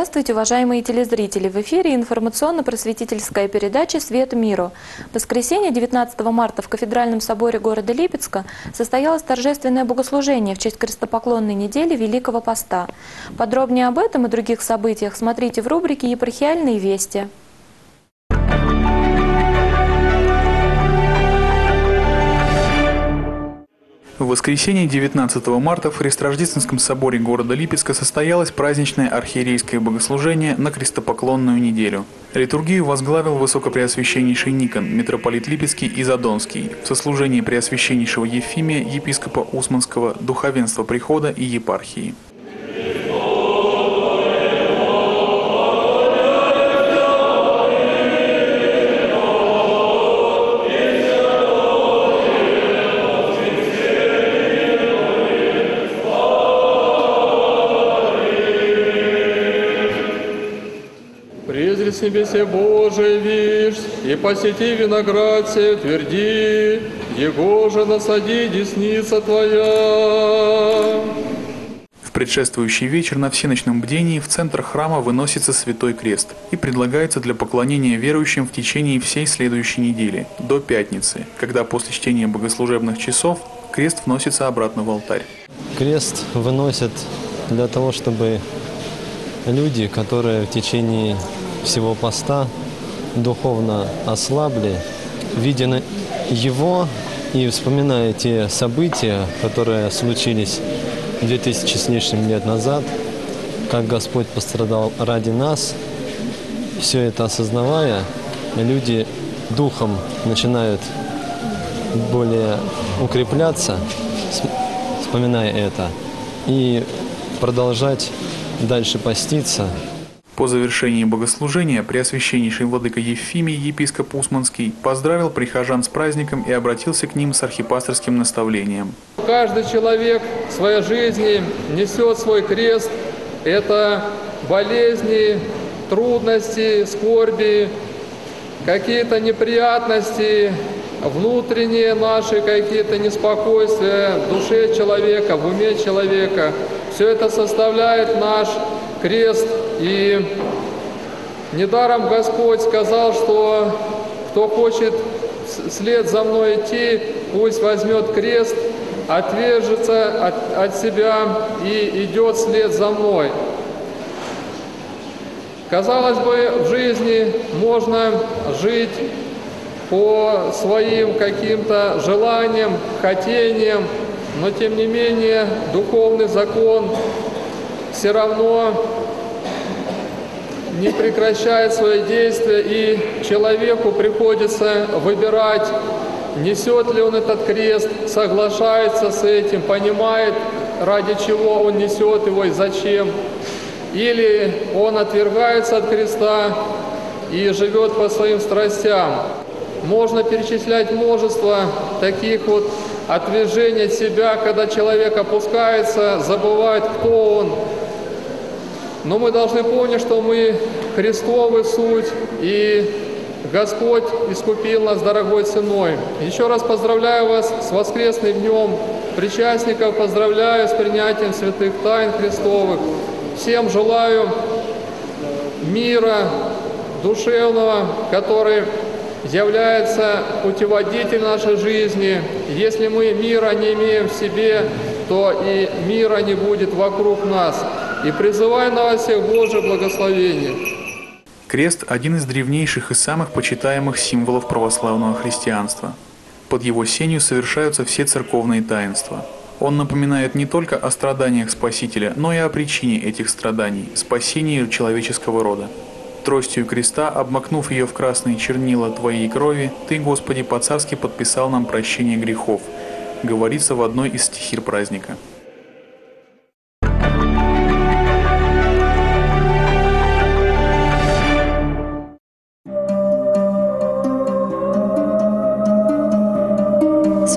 Здравствуйте, уважаемые телезрители! В эфире информационно-просветительская передача «Свет миру». В воскресенье 19 марта в Кафедральном соборе города Липецка состоялось торжественное богослужение в честь крестопоклонной недели Великого Поста. Подробнее об этом и других событиях смотрите в рубрике «Епархиальные вести». В воскресенье 19 марта в Христорождественском соборе города Липецка состоялось праздничное архиерейское богослужение на крестопоклонную неделю. Литургию возглавил Высокопреосвященнейший Никон, митрополит Липецкий и Задонский, в сослужении Преосвященнейшего Ефимия, епископа Усманского, духовенства прихода и епархии. Презри с небесе Божий вишь, и посети виноград сей тверди, его же насади десница твоя. В предшествующий вечер на всеночном бдении в центр храма выносится Святой Крест и предлагается для поклонения верующим в течение всей следующей недели, до пятницы, когда после чтения богослужебных часов крест вносится обратно в алтарь. Крест выносят для того, чтобы люди, которые в течение всего поста духовно ослабли, видя его и вспоминая те события, которые случились 2000 с лишним лет назад, как Господь пострадал ради нас, все это осознавая, люди духом начинают более укрепляться, вспоминая это, и продолжать дальше поститься. По завершении богослужения Преосвященнейший владыка Ефимий, епископ Усманский, поздравил прихожан с праздником и обратился к ним с архипасторским наставлением. Каждый человек в своей жизни несет свой крест. Это болезни, трудности, скорби, какие-то неприятности, внутренние наши какие-то неспокойствия в душе человека, в уме человека. Все это составляет наш крест. И недаром Господь сказал, что кто хочет вслед за мной идти, пусть возьмет крест, отвержется от себя и идет вслед за мной. Казалось бы, в жизни можно жить по своим каким-то желаниям, хотениям, но тем не менее духовный закон все равно не прекращает свои действия, и человеку приходится выбирать, несет ли он этот крест, соглашается с этим, понимает, ради чего он несет его и зачем, или он отвергается от креста и живет по своим страстям. Можно перечислять множество таких вот отвержений от себя, когда человек опускается, забывает, кто он. Но мы должны помнить, что мы Христовы суть, и Господь искупил нас дорогой ценой. Еще раз поздравляю вас с воскресным днем. Причастников поздравляю с принятием святых тайн Христовых. Всем желаю мира душевного, который является путеводителем нашей жизни. Если мы мира не имеем в себе, то и мира не будет вокруг нас. И призываю на вас всех Божие благословение. Крест – один из древнейших и самых почитаемых символов православного христианства. Под его сенью совершаются все церковные таинства. Он напоминает не только о страданиях Спасителя, но и о причине этих страданий – спасении человеческого рода. Тростью креста, обмакнув ее в красные чернила Твоей крови, Ты, Господи, по-царски подписал нам прощение грехов, говорится в одной из стихир праздника.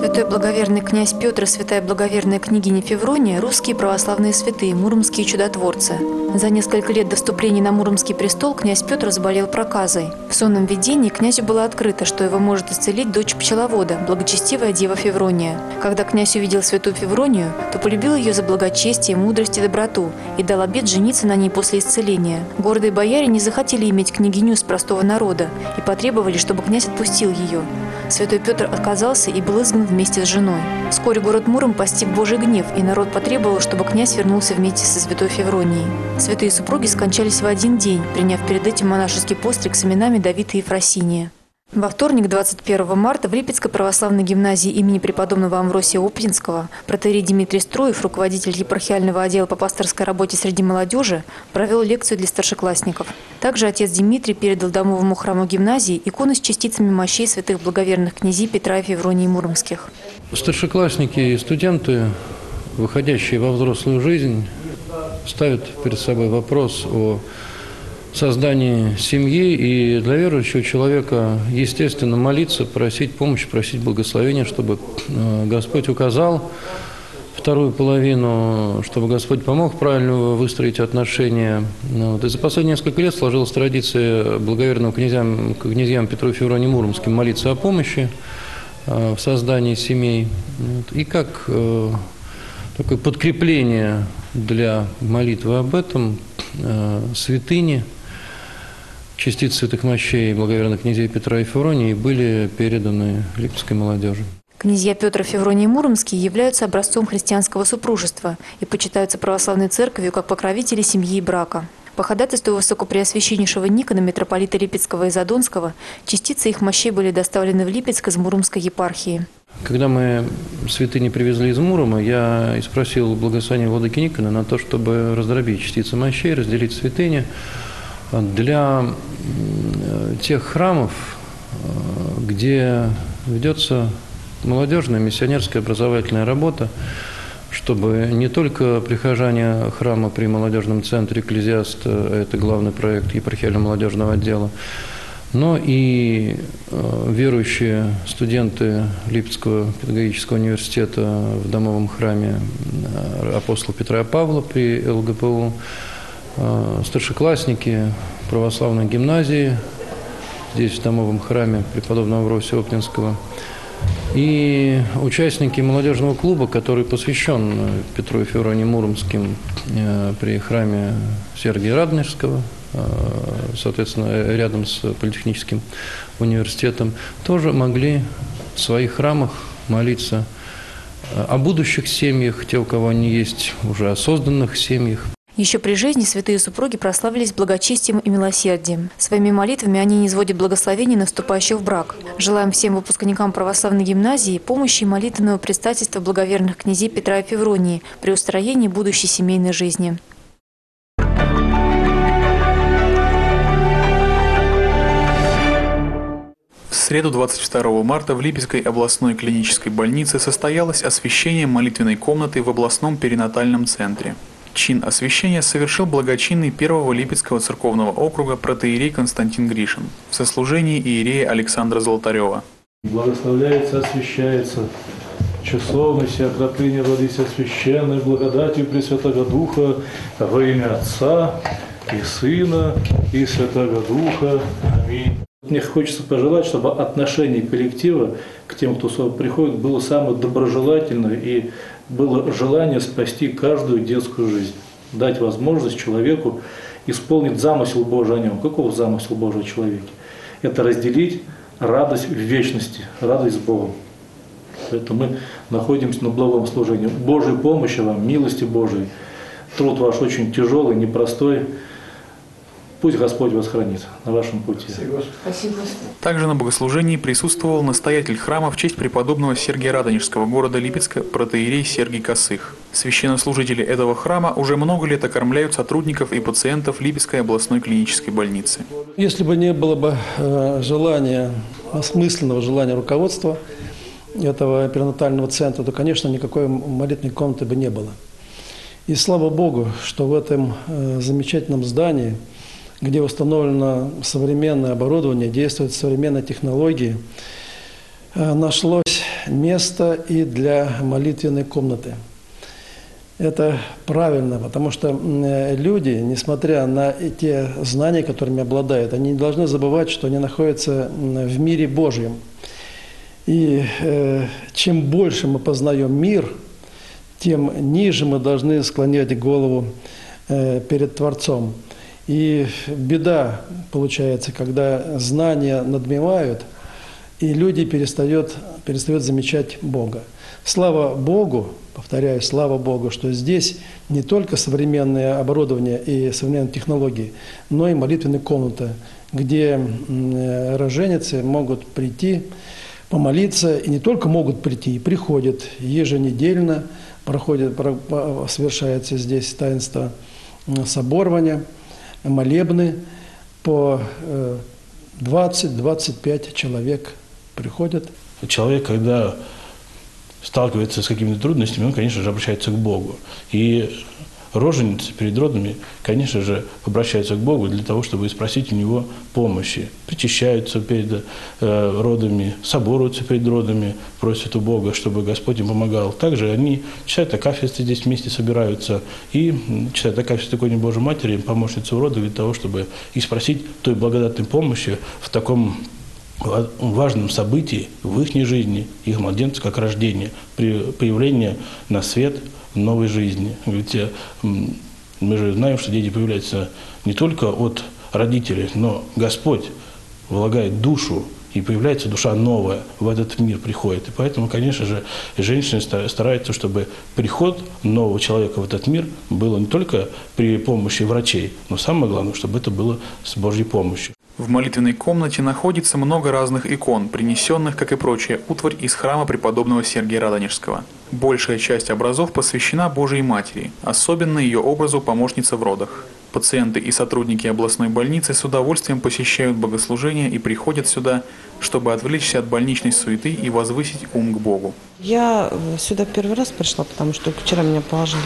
Святой благоверный князь Петр и святая благоверная княгиня Феврония – русские православные святые, муромские чудотворцы. За несколько лет до вступления на Муромский престол князь Петр заболел проказой. В сонном видении князю было открыто, что его может исцелить дочь пчеловода, благочестивая дева Феврония. Когда князь увидел святую Февронию, то полюбил ее за благочестие, мудрость и доброту и дал обет жениться на ней после исцеления. Гордые бояре не захотели иметь княгиню из простого народа и потребовали, чтобы князь отпустил ее. Святой Петр отказался и был изгнан вместе с женой. Вскоре город Муром постиг Божий гнев, и народ потребовал, чтобы князь вернулся вместе со святой Февронией. Святые супруги скончались в один день, приняв перед этим монашеский постриг с именами Давида и Ефросиния. Во вторник, 21 марта, в Липецкой православной гимназии имени преподобного Амвросия Оптинского протоиерей Дмитрий Строев, руководитель епархиального отдела по пасторской работе среди молодежи, провел лекцию для старшеклассников. Также отец Дмитрий передал домовому храму гимназии иконы с частицами мощей святых благоверных князей Петра и Февронии Муромских. Старшеклассники и студенты, выходящие во взрослую жизнь, ставят перед собой вопрос о создании семьи, и для верующего человека, естественно, молиться, просить помощи, просить благословения, чтобы Господь указал вторую половину, чтобы Господь помог правильно выстроить отношения. И за последние несколько лет сложилась традиция благоверным князьям Петру и Февронии Муромским молиться о помощи в создании семей. И как такое подкрепление для молитвы об этом святыни, частицы святых мощей благоверных князей Петра и Февронии были переданы липецкой молодежи. Князья Петр и Феврония Муромские являются образцом христианского супружества и почитаются православной церковью как покровители семьи и брака. По ходатайству высокопреосвященнейшего Никона, митрополита Липецкого и Задонского, частицы их мощей были доставлены в Липецк из Муромской епархии. Когда мы святыни привезли из Мурома, я и спросил благословения владыки Никона на то, чтобы раздробить частицы мощей, разделить святыни для тех храмов, где ведется молодежная миссионерская образовательная работа, чтобы не только прихожане храма при молодежном центре «Экклезиаст», это главный проект епархиально-молодежного отдела, но и верующие студенты Липецкого педагогического университета в домовом храме апостола Петра и Павла при ЛГПУ, старшеклассники православной гимназии здесь в домовом храме преподобного Амвросия Оптинского и участники молодежного клуба, который посвящен Петру и Февронии Муромским при храме Сергия Радонежского, соответственно, рядом с Политехническим университетом, тоже могли в своих храмах молиться о будущих семьях, те, у кого они есть, уже о созданных семьях. Еще при жизни святые супруги прославились благочестием и милосердием. Своими молитвами они низводят благословение на вступающих в брак. Желаем всем выпускникам православной гимназии помощи и молитвенного предстательства благоверных князей Петра и Февронии при устроении будущей семейной жизни. В среду 22 марта в Липецкой областной клинической больнице состоялось освящение молитвенной комнаты в областном перинатальном центре. Чин освящения совершил благочинный первого Липецкого церковного округа протоиерей Константин Гришин в сослужении иерея Александра Золотарева. Благословляется, освящается часовня окропления воды священной благодатью Пресвятого Духа во имя Отца и Сына и Святого Духа. Аминь. Мне хочется пожелать, чтобы отношение коллектива к тем, кто приходит, было самое доброжелательное и было желание спасти каждую детскую жизнь, дать возможность человеку исполнить замысел Божий о нем. Какого замысел Божий о человеке? Это разделить радость в вечности, радость с Богом. Поэтому мы находимся на благом служении. Божьей помощи вам, милости Божией. Труд ваш очень тяжелый, непростой. Пусть Господь вас хранит на вашем пути. Спасибо. Также на богослужении присутствовал настоятель храма в честь преподобного Сергия Радонежского города Липецка протоиерей Сергий Косых. Священнослужители этого храма уже много лет окормляют сотрудников и пациентов Липецкой областной клинической больницы. Если бы не было бы желания, осмысленного желания руководства этого перинатального центра, то, конечно, никакой молитвенной комнаты бы не было. И слава Богу, что в этом замечательном здании, где установлено современное оборудование, действуют современные технологии, нашлось место и для молитвенной комнаты. Это правильно, потому что люди, несмотря на те знания, которыми обладают, они не должны забывать, что они находятся в мире Божьем. И чем больше мы познаем мир, тем ниже мы должны склонять голову перед Творцом. И беда получается, когда знания надмевают, и люди перестают замечать Бога. Слава Богу, повторяю, слава Богу, что здесь не только современное оборудование и современные технологии, но и молитвенная комната, где роженицы могут прийти, помолиться, и не только могут прийти, и приходят еженедельно, совершается здесь таинство соборования, молебны, по 20-25 человек приходят. Человек, когда сталкивается с какими-то трудностями, он, конечно же, обращается к Богу. И роженицы перед родами, конечно же, обращаются к Богу для того, чтобы спросить у Него помощи. Причащаются перед родами, соборуются перед родами, просят у Бога, чтобы Господь им помогал. Также они читают акафисты, здесь вместе собираются, и читают акафисты иконе Божией Матери, помощницы у родов, для того, чтобы их спросить той благодатной помощи в таком важном событии в их жизни, их младенца, как рождение, при появлении на свет новой жизни. Ведь мы же знаем, что дети появляются не только от родителей, но Господь влагает душу, и появляется душа новая, в этот мир приходит. И поэтому, конечно же, женщины стараются, чтобы приход нового человека в этот мир было не только при помощи врачей, но самое главное, чтобы это было с Божьей помощью. В молитвенной комнате находится много разных икон, принесенных, как и прочая утварь, из храма преподобного Сергия Радонежского. Большая часть образов посвящена Божией Матери, особенно ее образу помощницы в родах. Пациенты и сотрудники областной больницы с удовольствием посещают богослужения и приходят сюда, чтобы отвлечься от больничной суеты и возвысить ум к Богу. Я сюда первый раз пришла, потому что вчера меня положили.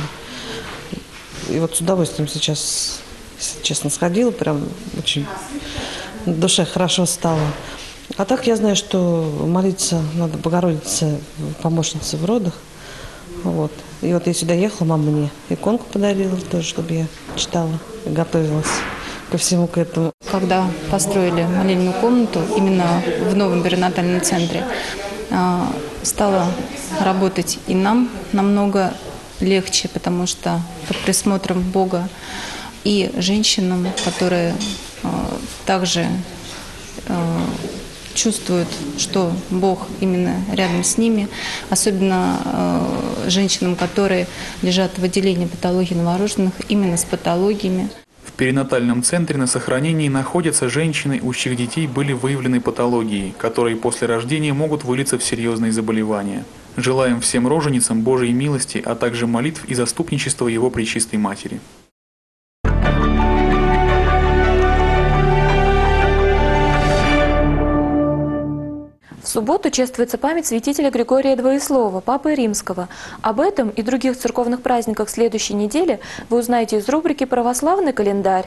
И вот с удовольствием сейчас, честно, сходила, прям очень в душе хорошо стало. А так я знаю, что молиться надо Богородице, помощнице в родах. Вот. И вот я сюда ехала, мама мне иконку подарила тоже, чтобы я читала и готовилась ко всему к этому. Когда построили молельную комнату именно в новом перинатальном центре, стало работать и нам намного легче, потому что под присмотром Бога и женщинам, которые также чувствуют, что Бог именно рядом с ними, особенно женщинам, которые лежат в отделении патологии новорожденных, именно с патологиями. В перинатальном центре на сохранении находятся женщины, у чьих детей были выявлены патологии, которые после рождения могут вылиться в серьезные заболевания. Желаем всем роженицам Божьей милости, а также молитв и заступничества Его Пречистой Матери. В субботу чествуется память святителя Григория Двоеслова, Папы Римского. Об этом и других церковных праздниках следующей недели вы узнаете из рубрики «Православный календарь».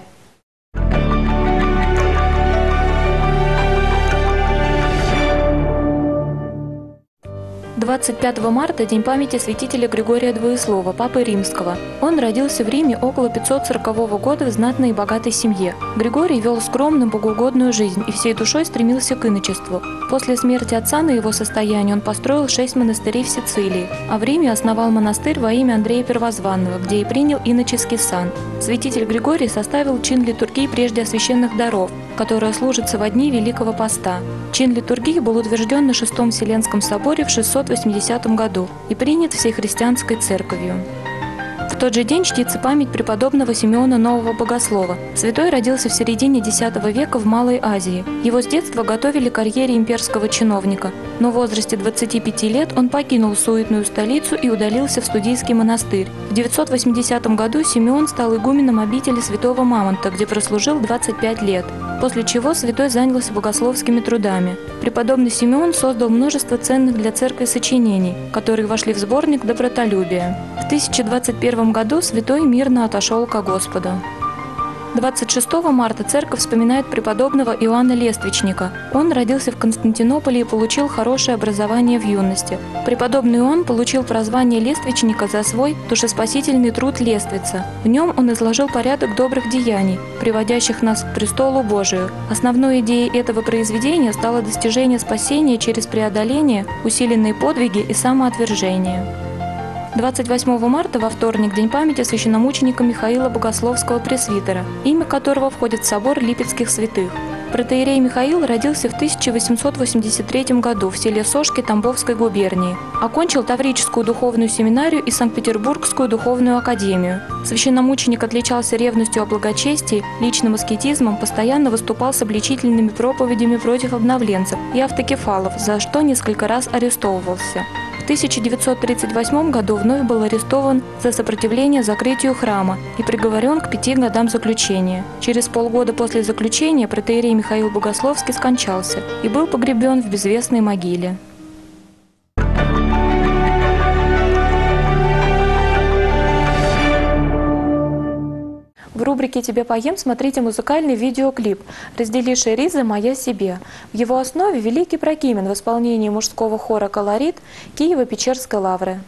25 марта – День памяти святителя Григория Двоеслова, Папы Римского. Он родился в Риме около 540 года в знатной и богатой семье. Григорий вел скромную, богоугодную жизнь и всей душой стремился к иночеству. После смерти отца на его состояние он построил 6 монастырей в Сицилии, а в Риме основал монастырь во имя Андрея Первозванного, где и принял иноческий сан. Святитель Григорий составил чин литургии прежде освященных даров, которая служится во дни Великого Поста. Чин литургии был утвержден на Шестом Вселенском соборе в 680 году и принят всей христианской церковью. В тот же день чтится память преподобного Симеона Нового Богослова. Святой родился в середине X века в Малой Азии. Его с детства готовили к карьере имперского чиновника, но в возрасте 25 лет он покинул суетную столицу и удалился в студийский монастырь. В 980 году Симеон стал игуменом обители Святого Мамонта, где прослужил 25 лет, после чего святой занялся богословскими трудами. Преподобный Симеон создал множество ценных для церкви сочинений, которые вошли в сборник «Добротолюбие». В 1021 году святой мирно отошел ко Господу. 26 марта церковь вспоминает преподобного Иоанна Лествичника. Он родился в Константинополе и получил хорошее образование в юности. Преподобный Иоанн получил прозвание Лествичника за свой душеспасительный труд «Лествица». В нем он изложил порядок добрых деяний, приводящих нас к престолу Божию. Основной идеей этого произведения стало достижение спасения через преодоление, усиленные подвиги и самоотвержение. 28 марта, во вторник, день памяти священномученика Михаила Богословского пресвитера, имя которого входит в собор Липецких святых. Протоиерей Михаил родился в 1883 году в селе Сошки Тамбовской губернии. Окончил Таврическую духовную семинарию и Санкт-Петербургскую духовную академию. Священномученик отличался ревностью о благочестии, личным аскетизмом, постоянно выступал с обличительными проповедями против обновленцев и автокефалов, за что несколько раз арестовывался. В 1938 году вновь был арестован за сопротивление закрытию храма и приговорен к 5 годам заключения. Через полгода после заключения протоиерей Михаил Богословский скончался и был погребен в безвестной могиле. В рубрике «Тебе поем» смотрите музыкальный видеоклип «Разделишь ризы моя себе». В его основе великий Прокимен в исполнении мужского хора «Колорит» Киево-Печерской лавры.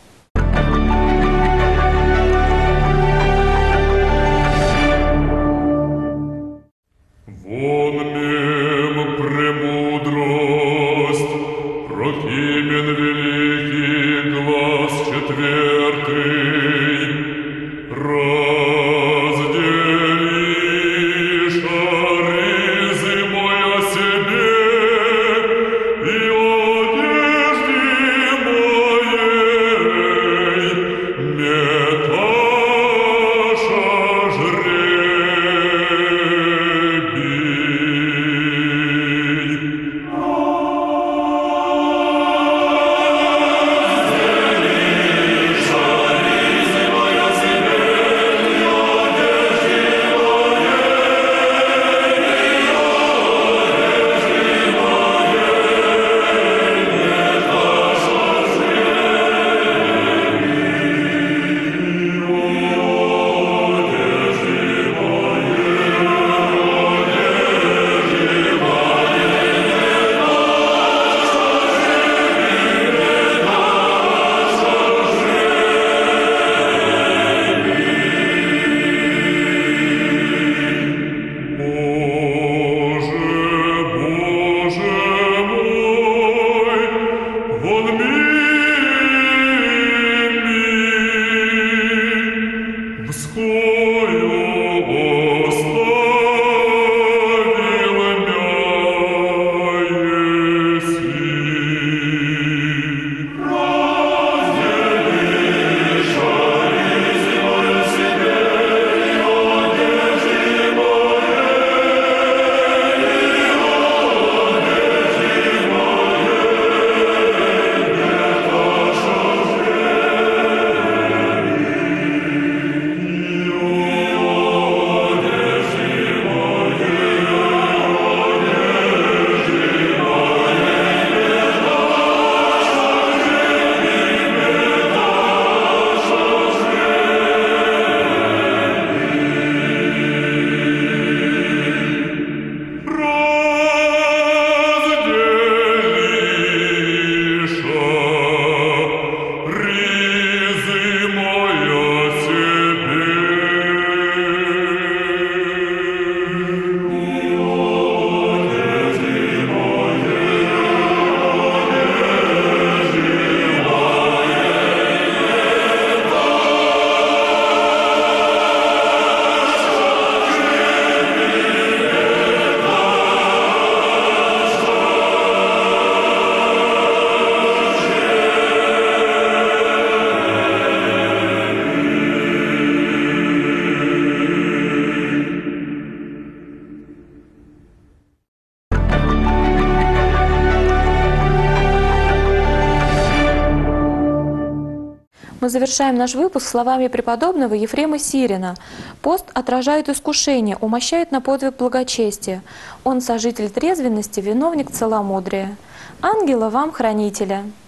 Вон мем премудрость, Прокимен великий, глаз четвертый, Мы завершаем наш выпуск словами преподобного Ефрема Сирина. Пост отражает искушение, умощает на подвиг благочестия. Он сожитель трезвенности, виновник целомудрия. Ангела вам, хранителя!